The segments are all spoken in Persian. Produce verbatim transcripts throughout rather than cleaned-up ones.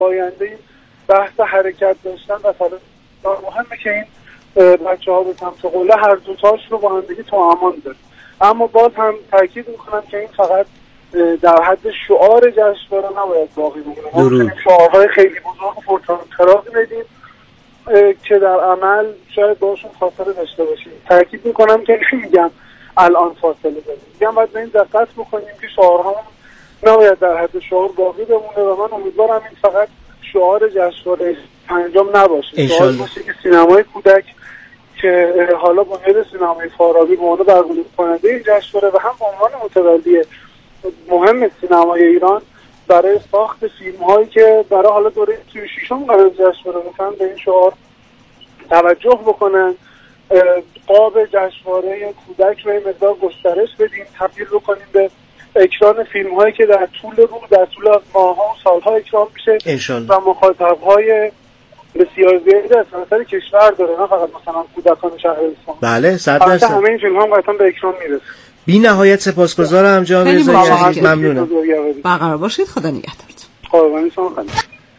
آینده این بحث حرکت داشتن و طلب مهمه که این بچه ها به سمت قله هر دوتاش رو با هم دیگه توأمان داره. اما باز هم تاکید میکنم که این فقط در حد شعار جشنواره نباید باقی بمونه. ما میتونیم شعارهای خیلی بزرگ و پرطراز بدیم که در عمل شاید باشون فاصله داشته باشیم. تاکید میکنم که نمیگم الان فاصله داریم، میگم باید به این دقت بکنیم که شعارها نباید در حد شعار باقی بمونه و من امیدوارم این فقط شعار جشنواره پنجم نباشه، شعار باشه که سینمای کودک که حالا بنیاد سینمای فارابی به عنوان برگزار کننده این جشنواره و هم به عنوان متولی مهم سینمای ایران برای ساخت فیلم هایی که برای حالا دوره سی و ششم قرار جشنواره بکنن به این شعار توجه بکنن. قاب جشنواره کودک رو این مقدار گسترش بدیم، تبدیل بکنیم به اکران فیلم هایی که در طول روز در طول ماه ها و سال ها اکران میشه و مخاطب های بسیار زیادی از سراسر کشور داره، نه فقط مثلا کودکان شهرستان. بله صد درصد همه این فیلم ها هم قطعا به اکران میرسه. بی نهایت سپاسگزارم جناب رضایی عزیز، ممنونم. برقرار باشید، خدا نگهدارتون. قربانی شما خانم.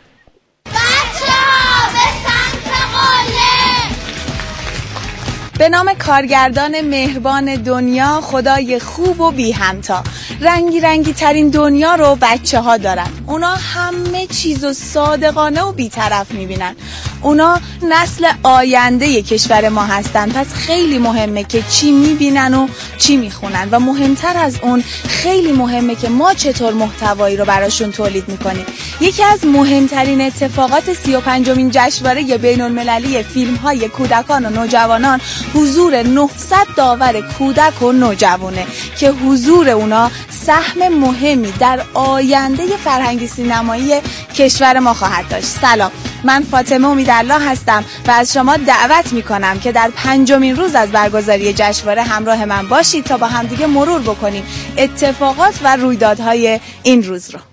به نام کارگردان مهربان دنیا، خدای خوب و بی همتا. رنگی رنگی ترین دنیا رو بچه ها دارن. اونا همه چیزو صادقانه و بی‌طرف میبینن. اونا نسل آینده کشور ما هستن، پس خیلی مهمه که چی میبینن و چی میخونن و مهمتر از اون خیلی مهمه که ما چطور محتوایی رو براشون تولید میکنیم. یکی از مهمترین اتفاقات سی و پنجمین جشنواره بین المللی فیلم های کودکان و نوجوانان حضور نهصد داور کودک و نوجوانه که حضور اونا سهم مهمی در آینده فرهنگی سینمایی کشور ما خواهد داشت. سلام، من فاطمه امیدالله هستم و از شما دعوت میکنم که در پنجمین روز از برگزاری جشنواره همراه من باشید تا با همدیگه مرور بکنیم اتفاقات و رویدادهای این روز رو.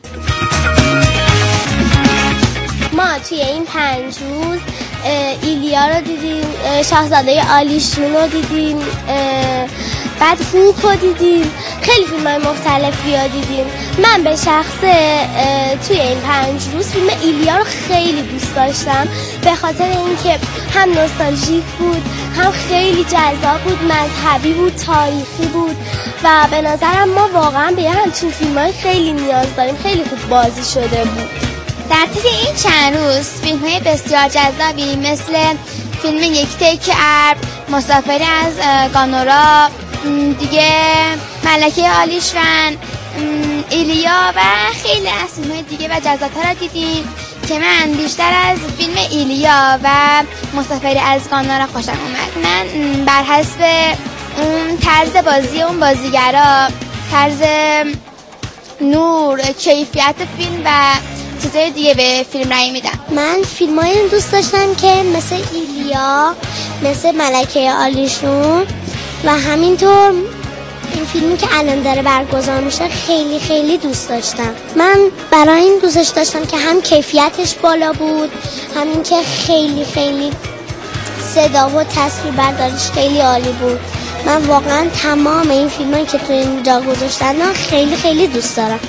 ما توی این پنج روز ایلیا رو دیدیم، شاهزاده آلیشون رو دیدیم، بعد هوک رو دیدیم، خیلی فیلم های مختلفی رو دیدیم. من به شخص توی این پنج روز فیلم ایلیا رو خیلی دوست داشتم به خاطر اینکه هم نوستالژیک بود، هم خیلی جذاب بود، مذهبی بود، تاریخی بود و به نظرم ما واقعا به همچین فیلم های خیلی نیاز داریم. خیلی خوب بازی شده بود. در طی این چند روز فیلم های بسیار جذابی مثل فیلم یک تیک ابر، مسافری از گانورا، دیگه ملکه آلیشون، ایلیا و خیلی از فیلم های دیگه و جذاب‌تر رو دیدیم که من بیشتر از فیلم ایلیا و مسافری از گانورا خوشم اومد. من بر حسب اون طرز بازی اون بازیگرا، طرز نور، کیفیت فیلم و چیزای دیگه به فیلم رأی میدم. من فیلمایی دوست داشتم که مثل ایلیا، مثل ملکه آلیشون و همینطور این فیلمی که الان داره برگزار میشه خیلی خیلی دوست داشتم. من برای این دوستش داشتم که هم کیفیتش بالا بود، همین که خیلی خیلی صدا و تصویر برداریش خیلی عالی بود. من واقعا تمام این فیلمایی که تو اینجا گذاشتن خیلی خیلی دوست دارم.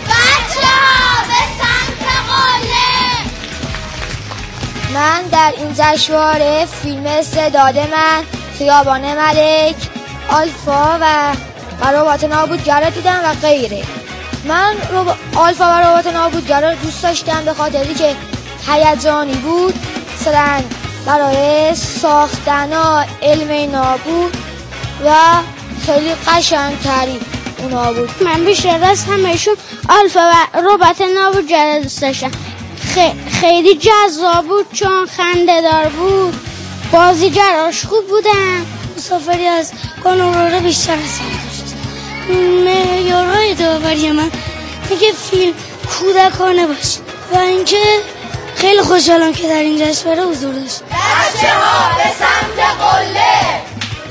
من در این جشنواره فیلم صداد من، خیابان ملک، آلفا و ربات نابودگر رو دیدم و غیره. من رب... آلفا و ربات نابودگر رو دوست داشتم به خاطری که هیجانی بود، مثلا برای ساختن علم نابود و خیلی قشنگتری اونا بود. من بیشتر از همه‌شون آلفا و ربات نابودگر رو دوست داشتم. خیلی جذاب بود چون خنده دار بود، بازیگراش خوب بودن. مسافری از گانورا رو بیشتر از همه داشت. معیارهای داوری من میگه فیلم کودکانه باشه و اینکه خیلی خوشحالم که در این جشنواره حضور داشت. بچه‌ها به سمت قله.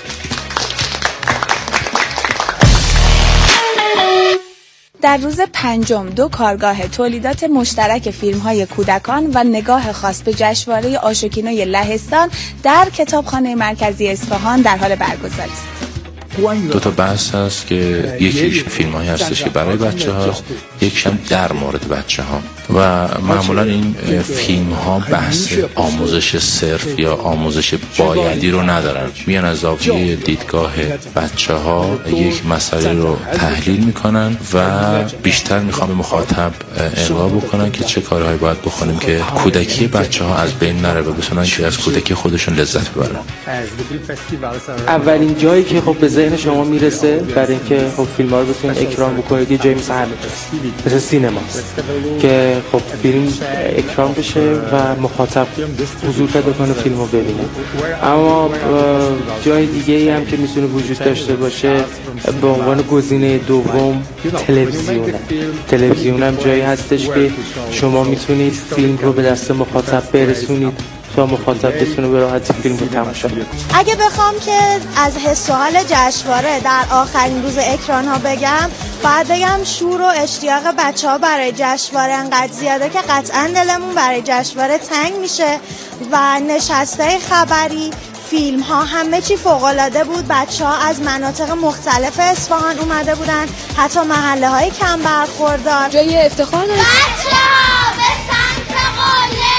در روز پنجم دو کارگاه تولیدات مشترک فیلم‌های کودکان و نگاه خاص به جشنواره آشوکینوی لهستان در کتابخانه مرکزی اصفهان در حال برگزاری است. دو تا بحث هست که یکیش فیلم هایی هستش که برای بچه هاست، یکیش هم در مورد بچه ها و معمولا این فیلم ها بحث آموزش صرف یا آموزش بایدی رو ندارن، میان از زاویه دیدگاه بچه ها یک مسئله رو تحلیل میکنن و بیشتر میخوان به مخاطب القا بکنن که چه کارهایی باید بکنیم که کودکی بچه ها از بین نره و بتونن که از کودکی خودشون لذت ببرن. اولین جایی که خب به ذهن شما میرسه برای اینکه خب فیلم ها رو بتونید اکران بکنید یه جایی مثل همین مثل سینما که خب فیلم اکران بشه و مخاطب حضور پیدا کنه فیلم رو ببینه. اما جای دیگه ای هم که میتونه وجود داشته باشه به عنوان گزینه دوم تلویزیونه. تلویزیون هم جایی هستش که شما میتونید فیلم رو به دست مخاطب برسونید تا مخاطب بتونه به راحتی فیلم رو تماشا کنه. اگه بخوام که از حس و حال جشنواره در آخرین روز اکران ها بگم، باید بگم شور و اشتیاق بچه ها برای جشنواره انقدر زیاده که قطعا دلمون برای جشنواره تنگ میشه و نشسته خبری، فیلم ها، همه چی فوق العاده بود. بچه ها از مناطق مختلف اصفهان اومده بودن، حتی محله های کم برخوردار. جای افتخار داره. بچه ها به سمت قله.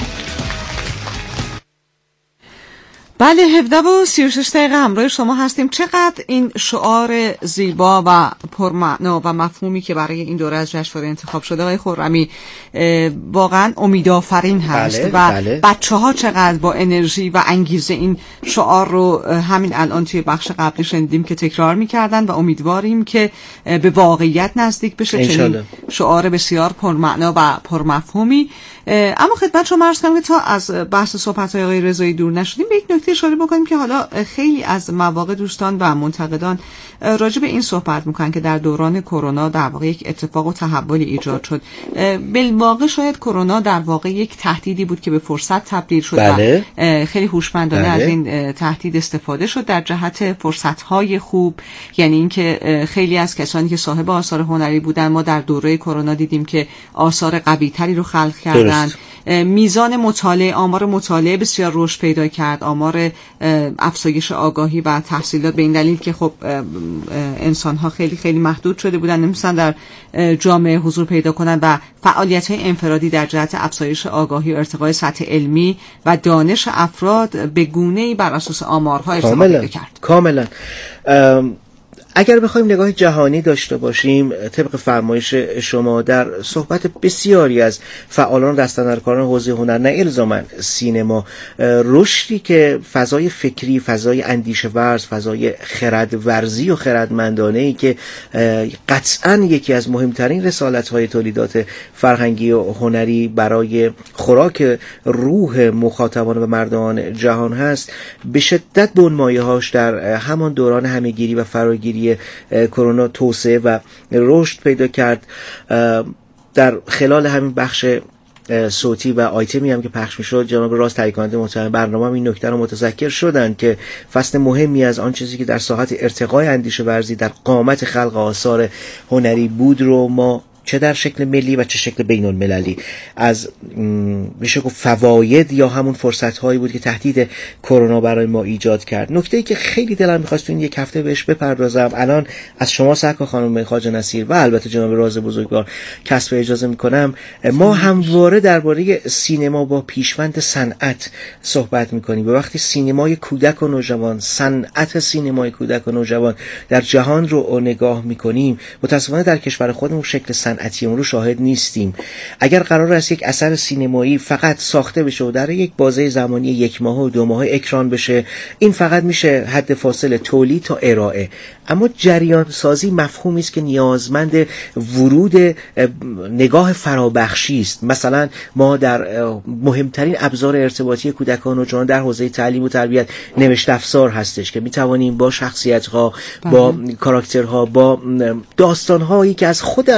بله، هفده و سی و شش دقیقه همراه شما هستیم. چقدر این شعار زیبا و پرمعنا و مفهومی که برای این دوره از جشنواره انتخاب شده آقای خرمی واقعا امیدآفرین هست. بله، و بله. بچه ها چقدر با انرژی و انگیزه این شعار رو همین الان توی بخش قبلی شنیدیم که تکرار میکردن و امیدواریم که به واقعیت نزدیک بشه چنین شعار بسیار پرمعنا و پرمفهومی. اما خدمت شما عرض کنم که تا از بحث صحبت‌های آقای رضایی دور نشدیم، به یک نکته اشاره بکنیم که حالا خیلی از مواقع دوستان و منتقدان راجع به این صحبت میکنن که در دوران کرونا در واقع یک اتفاق و تحولی ایجاد شد. بالواقع شاید کرونا در واقع یک تهدیدی بود که به فرصت تبدیل شد. بله. و خیلی هوشمندانه بله. از این تهدید استفاده شد در جهت فرصت‌های خوب. یعنی اینکه خیلی از کسانی که صاحب آثار هنری بودن، ما در دوره کرونا دیدیم که آثار قوی‌تری رو خلق کردن. میزان مطالعه، آمار مطالعه بسیار رشد پیدا کرد، آمار افزایش آگاهی و تحصیلات، به این دلیل که خب انسان‌ها خیلی خیلی محدود شده بودن، نمی‌تونن در جامعه حضور پیدا کنن و فعالیت‌های انفرادی در جهت افزایش آگاهی و ارتقای سطح علمی و دانش افراد به گونه‌ای بر اساس آمارها ارتقا پیدا کرد. کاملا. اگر بخوایم نگاه جهانی داشته باشیم، طبق فرمایش شما در صحبت بسیاری از فعالان دستاندرکاران حوزه هنر، نه الزاماً سینما، رشدی که فضای فکری، فضای اندیشه ورز، فضای خردورزی و خردمندانه‌ای که قطعاً یکی از مهمترین رسالت‌های تولیدات فرهنگی و هنری برای خوراک روح مخاطبان و مردمان جهان هست، به شدت بنمایه‌هاش در همان دوران همه‌گیری و فراگیری کرونا توسعه و رشد پیدا کرد. در خلال همین بخش صوتی و آیتمی هم که پخش میشد، جناب راست تهیه کننده محتوای برنامه هم این نکته رو متذکر شدن که فصل مهمی از آن چیزی که در ساحت ارتقای اندیشه ورزی در قامت خلق آثار هنری بود رو ما چه در شکل ملی و چه شکل بین المللی از میشه گفت فواید یا همون فرصت هایی بود که تهدید کرونا برای ما ایجاد کرد. نکته‌ای که خیلی دلم می‌خواست این یک هفته بهش بپردازم، الان از شما سرکار خانم خواجه نصیر و البته جناب راز بزرگوار کسب اجازه میکنم، ما همواره درباره سینما با پیشوند صنعت صحبت میکنیم و وقتی سینمای کودک و نوجوان، صنعت سینمای کودک و نوجوان در جهان رو نگاه میکنیم، متأسفانه در کشور خودمون شکل صنعتی اون رو شاهد نیستیم. اگر قرار است یک اثر سینمایی فقط ساخته بشه و در یک بازه زمانی یک ماه و دو ماه اکران بشه، این فقط میشه حد فاصل تولید تا ارائه. اما جریان سازی مفهومی است که نیازمند ورود نگاه فرابخشی است. مثلا ما در مهمترین ابزار ارتباطی کودکان و جوانان در حوزه تعلیم و تربیت نوشت افزار هستش که میتوانیم با شخصیت‌ها، با کاراکترها، با داستان‌هایی که از خود از همین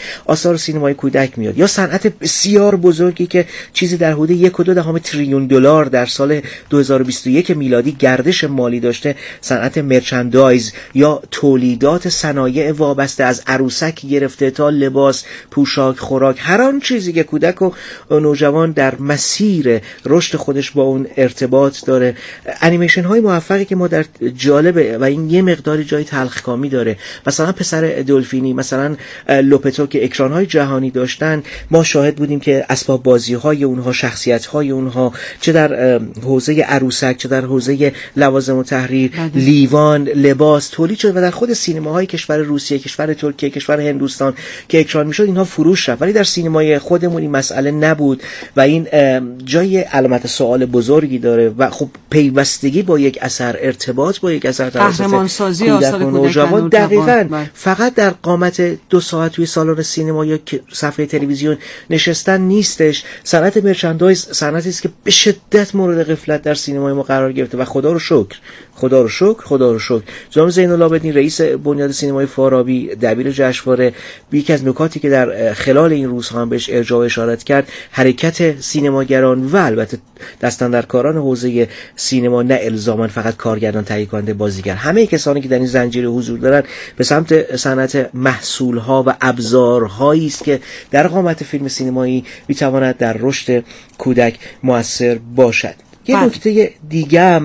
آثار سینمای کودک میاد، یا صنعت بسیار بزرگی که چیزی در حدود یک و دو دهم تریلیون دلار در سال دو هزار و بیست و یک میلادی گردش مالی داشته، صنعت مرچندایز یا تولیدات صنایع وابسته از عروسک گرفته تا لباس، پوشاک، خوراک، هر آن چیزی که کودک و نوجوان در مسیر رشد خودش با اون ارتباط داره. انیمیشن های موفقی که ما در جالبه و این یه مقداری جای تلخکامی داره، مثلا پسر دلفینی، مثلا لوپتو که اکران های جهانی داشتن، ما شاهد بودیم که اسباب بازی های اونها، شخصیت های اونها، چه در حوزه عروسک چه در حوزه لوازم و تحریر، لیوان، لباس تولید شد و در خود سینماهای کشور روسیه، کشور ترکیه، کشور هندوستان که اکران میشد اینها فروش رفت. ولی در سینمای خودمون این مسئله نبود و این جای علامت سوال بزرگی داره و خب پیوستگی با یک اثر، ارتباط با یک اثر، قهرمان سازی آثار نوجوان دقیقاً فقط در قامت دو ساعت توی سالن سینما یا صفحه تلویزیون نشستن نیستش. صنعت مرچندایز صنعتی است که به شدت مورد غفلت در سینمای ما قرار گرفته و خدا رو شکر خدا رو شکر خدا رو شکر جناب زین‌العابدین رئیس بنیاد سینمای فارابی، دبیر جشنواره، یکی از نکاتی که در خلال این روزها هم بهش ارجاع اشارت کرد، حرکت سینماگران و البته دستاندرکاران حوزه سینما، نه الزاما فقط کارگردان، تهیه کننده، بازیگر، همه کسانی که در این زنجیره حضور دارن، به سمت صنعت محصولها و ابزارهایی است که در قامت فیلم سینمایی میتواند در رشد کودک مؤثر باشد. یه نکته دیگه هم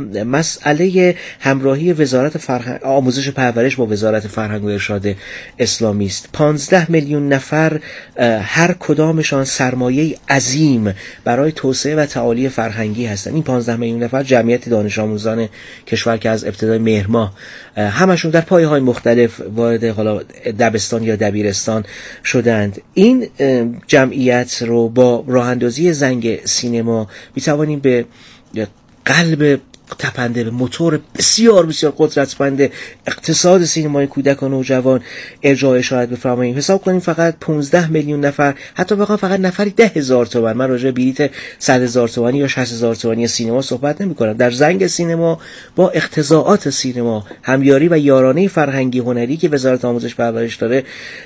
مسئله همراهی وزارت فرهنگ، آموزش پرورش با وزارت فرهنگ و ارشاد اسلامی است. پانزده میلیون نفر هر کدامشان سرمایه عظیم برای توسعه و تعالی فرهنگی هستند. این پانزده میلیون نفر جمعیت دانش آموزان کشور که از ابتدای مهر ماه همشون در پایه‌های مختلف وارد حالا دبستان یا دبیرستان شدند. این جمعیت رو با راه اندازی زنگ سینما میتوانیم به قلب تپنده، به موتور بسیار بسیار قدرتمند اقتصاد سینمای کودک و نوجوان ارجاع اشارت بفرماییم. حساب کنیم فقط پانزده میلیون نفر، حتی بخوام فقط نفری ده هزار تومان، من راجع به بلیت صد هزار تومانی یا شصت هزار تومانی سینما صحبت نمی کنم، در زنگ سینما با اقتضاعات سینما، همیاری و یارانه فرهنگی هنری که وزارت آموزش پرورش داره،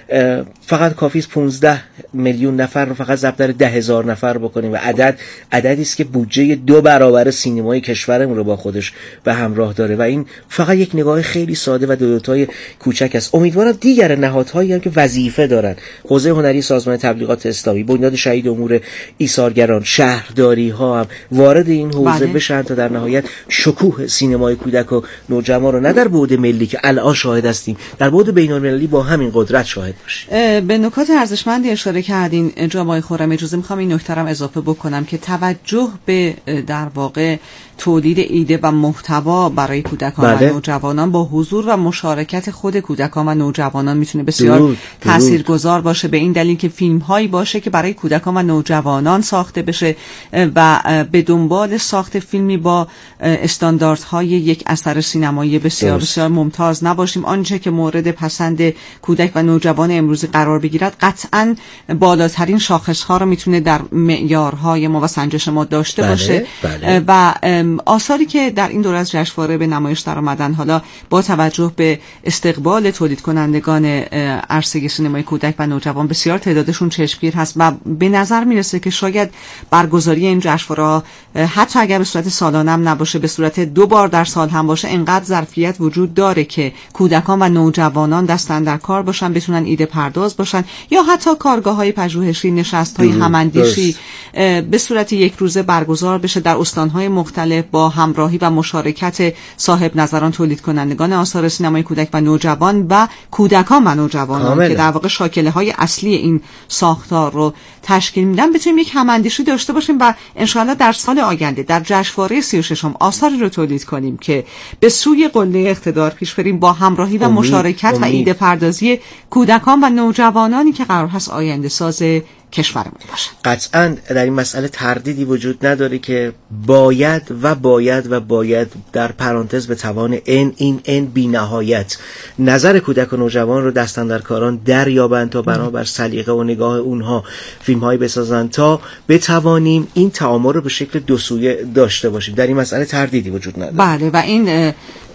فقط کافی است پانزده میلیون نفر رو فقط ضرب در ده هزار نفر بکنیم و عدد عددی است که بودجه دو برابر سینمای کشورمون رو با خودش به همراه داره و این فقط یک نگاه خیلی ساده و دو دوتای کوچک است. امیدوارم دیگر نهادهایی هم که وظیفه دارن، حوزه هنری سازمان تبلیغات اسلامی، بنیاد شهید امور ایثارگران، شهرداری ها هم وارد این حوزه بله. بشن تا در نهایت شکوه سینمای کودک و نوجوان رو نه در بعد ملی که الان شاهد هستیم، در بعد بین‌المللی با همین قدرت شاهد باشیم. به نکات ارزشمندی اشاره کردین جناب آقای خرم. اجازه میخوام این نکته رو اضافه بکنم که توجه به در واقع تولید ایده و محتوا برای کودکان بله. و نوجوانان با حضور و مشارکت خود کودکان و نوجوانان میتونه بسیار تاثیرگذار باشه، به این دلیل که فیلم هایی باشه که برای کودکان و نوجوانان ساخته بشه و به دنبال ساخت فیلمی با استانداردهای یک اثر سینمایی بسیار درست. بسیار ممتاز نباشیم. آنچه که مورد پسند کودک و نوجوان امروزی قرار بگیرد قطعاً بالاترین شاخص ها رو میتونه در معیارهای ما و سنجش ما داشته بله. باشه بله. و آثاری که در این دوره از جشنواره به نمایش در آمدن، حالا با توجه به استقبال تولید کنندگان عرصه سینمای کودک و نوجوان بسیار تعدادشون چشمگیر هست و به نظر میرسه که شاید برگزاری این جشنواره حتی اگر به صورت سالانه هم نباشه، به صورت دو بار در سال هم باشه، انقدر ظرفیت وجود داره که کودکان و نوجوانان دست اندر کار باشن، بتونن ایده پرداز باشن یا حتی کارگاه‌های پژوهشی، نشست‌های هم‌اندیشی به صورت یک روزه برگزار بشه در استان‌های مختلف با همراهی و مشارکت صاحب نظران، تولید کنندگان آثار سینمای کودک و نوجوان و کودکان و نوجوانان آمده. که در واقع شاکله‌های اصلی این ساختار رو تشکیل میدن، بتونیم یک هم‌اندیشی داشته باشیم و انشاءالله در سال آینده در جشنواره سی و ششم آثاری رو تولید کنیم که به سوی قله اقتدار پیش بریم با همراهی و امید. مشارکت امید. و ایده پردازی کودکان و نوجوانانی که قرار هست آینده ساز کشورمون باشه. قطعاً در این مسئله تردیدی وجود نداره که باید و باید و باید در پرانتز به توان این این این بی نهایت نظر کودک و نوجوان رو دستاندرکاران دریابند تا بنابر سلیقه و نگاه اونها فیلم هایی بسازند تا بتوانیم این تعامل رو به شکل دو سویه داشته باشیم. در این مسئله تردیدی وجود نداره. بله و این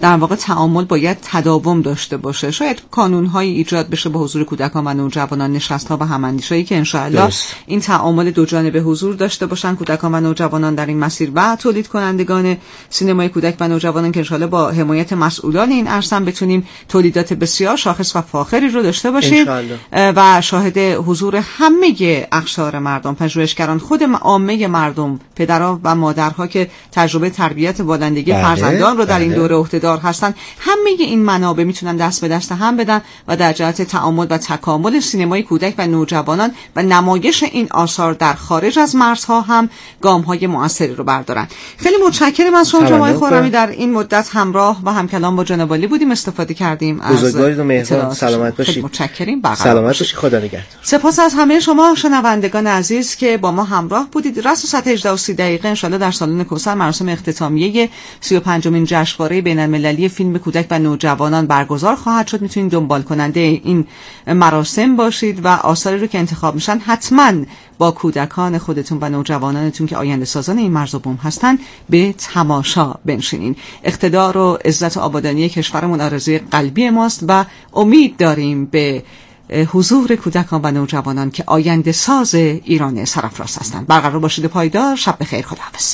در واقع تعامل باید تداوم داشته باشه. شاید کانون‌هایی ایجاد بشه به حضور کودکان و نوجوانان، نشست‌ها و هم‌اندیشی که انشاءالله این تعامل دو جانبه حضور داشته باشن کودکان و نوجوانان در این مسیر و تولید کنندگان سینمای کودک و نوجوانان که انشاءالله با حمایت مسئولان این عرصه بتونیم تولیدات بسیار شاخص و فاخری رو داشته باشیم و شاهد حضور همه اقشار مردم، پژوهشگران، خود عامه مردم، پدرها و مادرها که تجربه تربیت والدگی فرزندان رو در این دوره عهده‌دار هستن، همه این منابع میتونن دست به دست هم بدن و در جهت تعامل و تکامل سینمای کودک و نوجوانان و نمایش این آثار در خارج از مرزها هم گام‌های مؤثری رو بردارن. خیلی متشکرم از شما جناب خرمی، در این مدت همراه و همکلام با جناب عالی بودیم، استفاده کردیم از بزرگوارید و مهربان. سلامت باشید. متشکریم. سلامت باشید. خدا نگهدار. سپاس از همه شما شنوندگان عزیز که با ما همراه بودید. رأس ساعت هجده و سی دقیقه ان شاءالله در سالن کوثر مراسم اختتامیه سی و پنجمین جشنواره بین‌المللی فیلم کودک و نوجوانان برگزار خواهد شد. میتونید دنبال کننده این مراسم باشید و آثاری رو که انتخاب میشن حتما با کودکان خودتون و نوجوانانتون که آینده سازان این مرز و بوم هستن به تماشا بنشینین. اقتدار و عزت و آبادانی کشورمون آرزوی قلبی ماست و امید داریم به حضور کودکان و نوجوانان که آینده ساز ایران سرافراز هستند. برقرار باشید پایدار. شب بخیر. خداحافظ.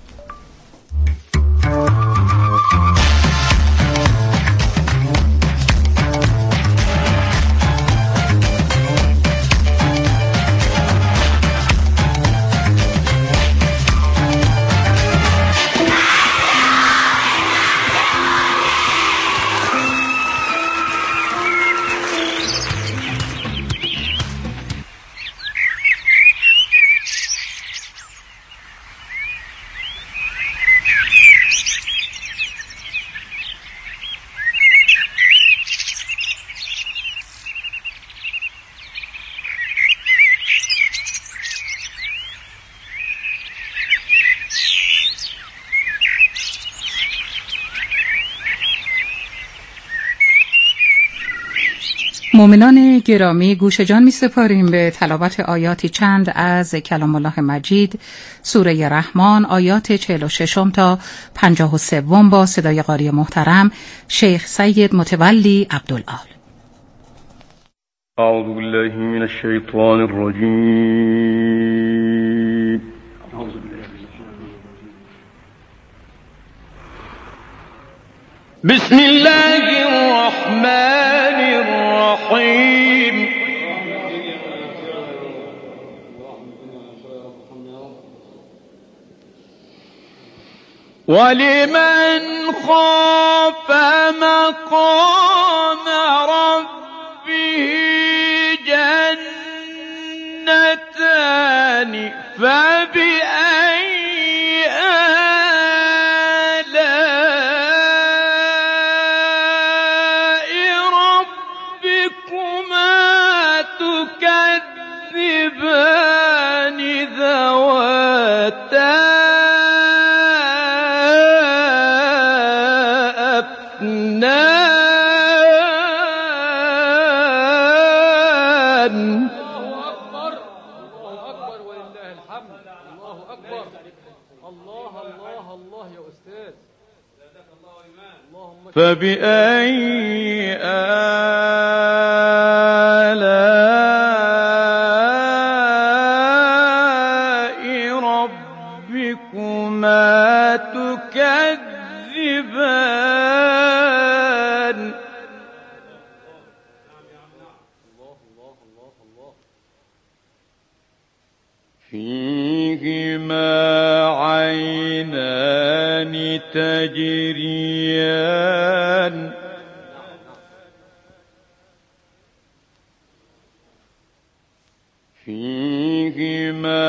مومنان گرامی، گوش جان می سپاریم به تلاوت آیاتی چند از کلام الله مجید، سوره رحمان، آیات چهل و شش تا پنجاه و سه با صدای قاری محترم شیخ سید متولی عبدالآل. اعوذ بالله من الشیطان الرجیم. بسم الله الرحمن الرحیم. ولمن خاف مقام ربه جنتان فبأي فبأي آلاء ربكما تكذبان. فيهما عينان تجريان فيهما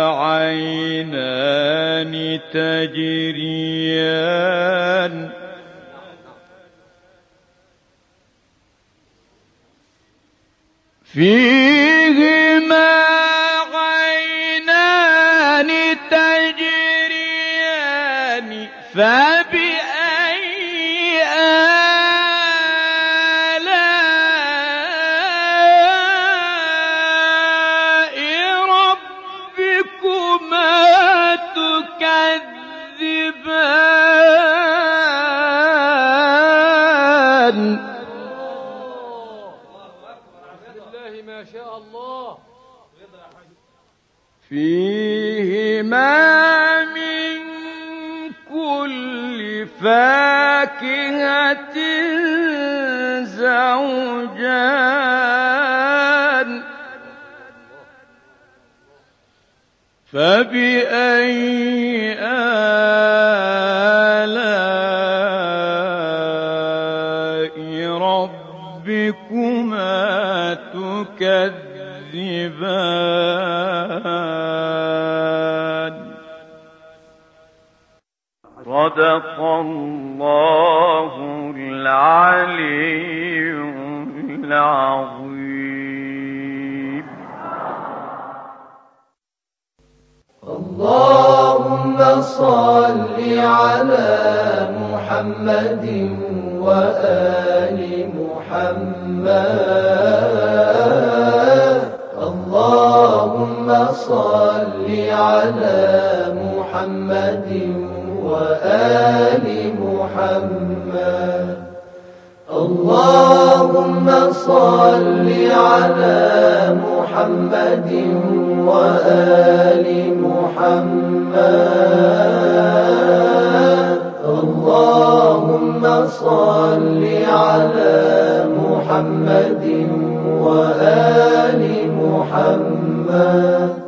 عينان تجريان فيهما عينان تجريان فبأي آلاء ربكما تكذبان. من كل فاكهة زوجان فبأي آلاء ربكما تكذبان صدق الله العلي العظيم. اللهم صل على محمد وآل محمد. اللهم صل على محمد وآل محمد. اللهم صل على محمد وآل محمد. اللهم صل على محمد وآل محمد.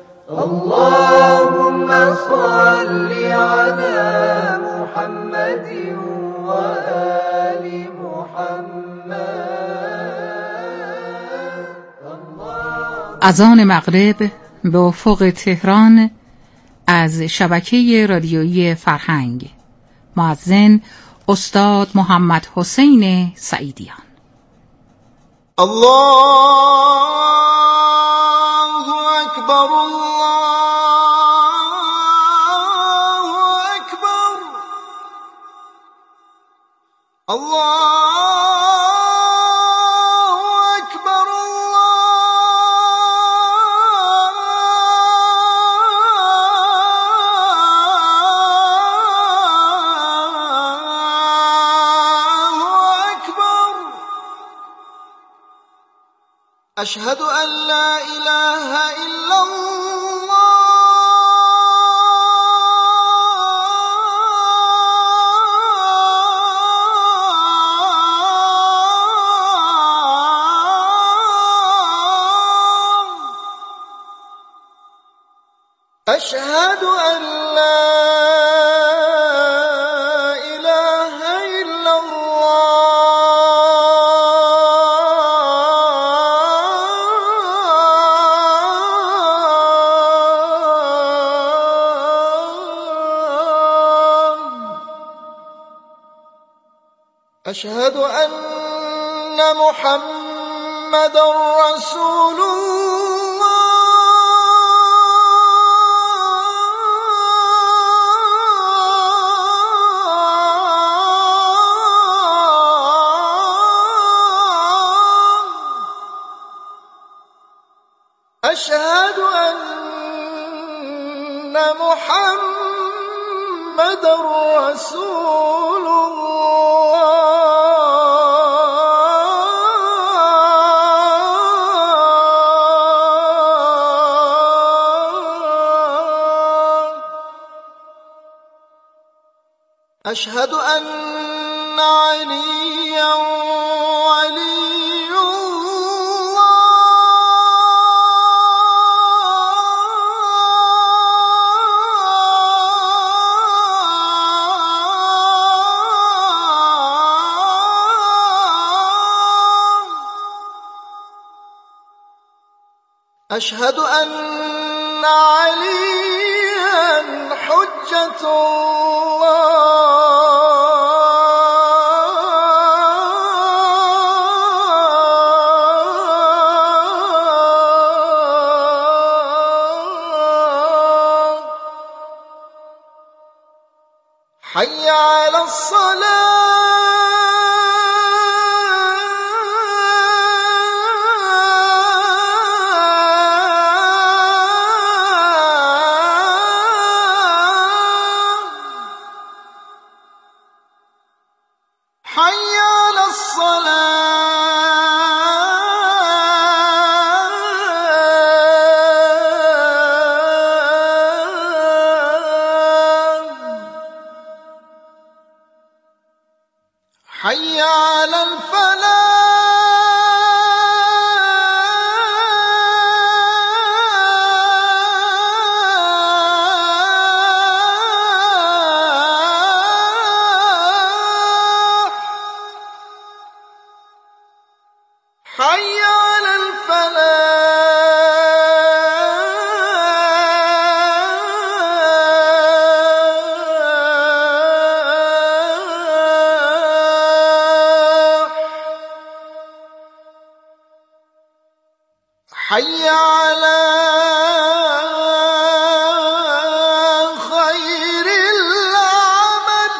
اللهم صل على محمد وآل محمد. اذان مغرب به افق تهران از شبکه رادیویی فرهنگ. مؤذن استاد محمد حسین سعیدیان. الله اکبر الله اکبر الله أشهد أن لا إله إلا الله. أشهد أن لا إله إلا أشهد أن محمدًا رسول الله. أشهد أن محمدًا رسول الله. أشهد أن عليا ولي الله. أشهد أن عليا حجة الله. حي على الصلاة. حي على الصلاة. حي على الفلاح حي على الفلاح حي على خير العمل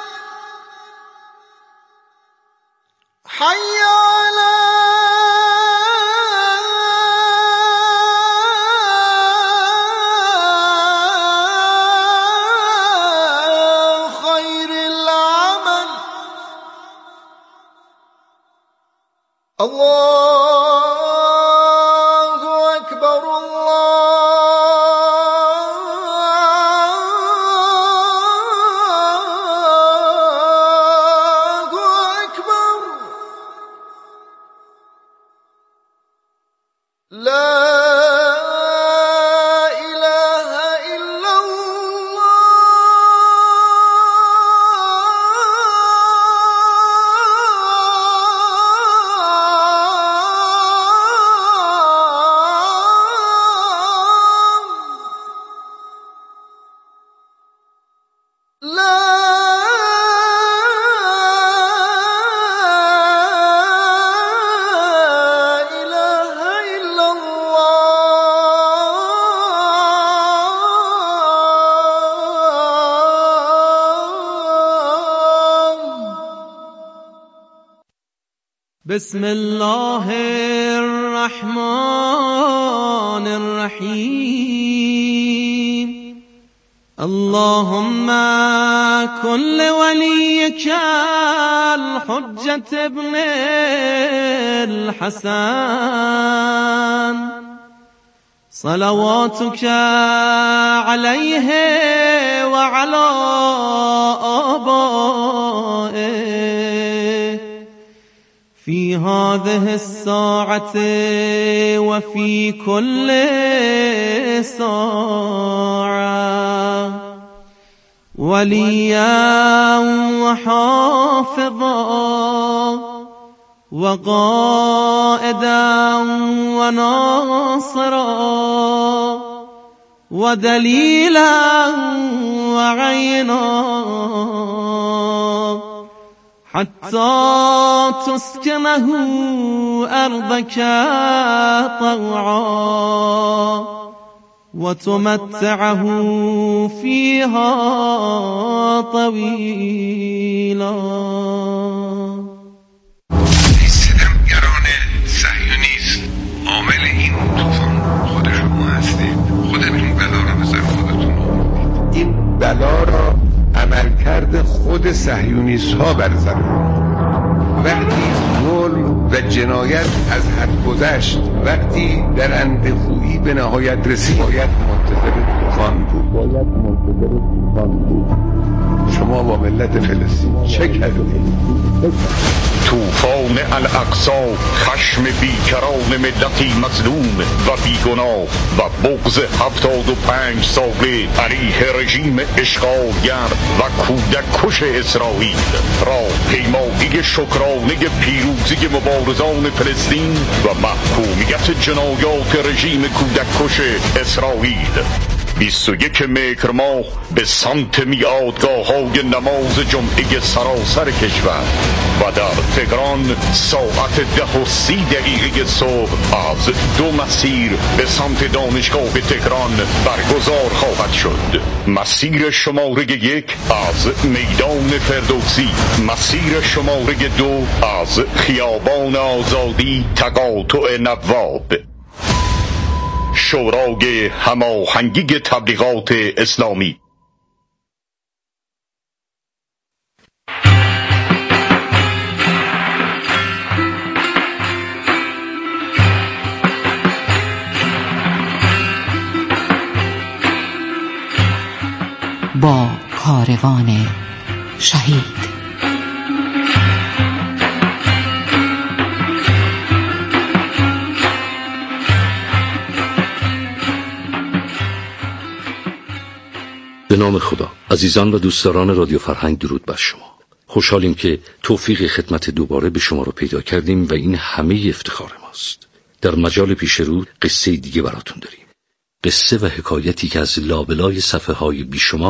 حي على خير العمل الله أكبر الله أكبر لا إله إلا لا إله إلا الله بسم الله الرحمن الرحيم اللهم كن لوليك الحجة ابن الحسن صلواتك عليه وعلى آبائه في هذه الساعة وفي كل ساعة وليا وحافظا وقائدا وناصرا ودليلا وعينا حتى تسكنه أرضك طوعا وتمتعه فيها طويلا. ستمگران صهیونیست عامل این طوفان خود شما هستید. خودتون بلا را به سر خودتون آوردید. این بلا را عملکرد خود صهیونیست ها بر سر وقتی ظلم و جنایت از حد گذشت، وقتی در اندهویی به نهایت رسید، باید منتظر طوفان بود. باید منتظر طوفان بود. شما با ملت فلسطین چه کردید؟ طوفان الاقصا خشم بیکران ملتی مظلوم و بیگناه و بغض هفتاد و پنج ساله علیه رژیم اشغالگر و کودک کش اسرائیل را پیمایی شکرانه پیروزی مبارزان فلسطین و محکومیت جنایات رژیم کودک کش اسرائیل بیست و یک مهر ماه به سمت میادگاه‌های نماز جمعه سراسر کشور و در تهران ساعت ده و سی دقیقه صبح از دو مسیر به سمت دانشگاه تهران برگزار خواهد شد. مسیر شماره یک از میدان فردوسی، مسیر شماره دو از خیابان آزادی تقاطع نواب. شورای هماهنگی تبلیغات اسلامی. با کاروان شهید. به نام خدا. عزیزان و دوستداران رادیو فرهنگ، درود بر شما. خوشحالیم که توفیق خدمت دوباره به شما رو پیدا کردیم و این همه افتخار ماست. در مجال پیش رو قصه دیگه براتون داریم. قصه و حکایتی که از لابلای صفحه های بیشمار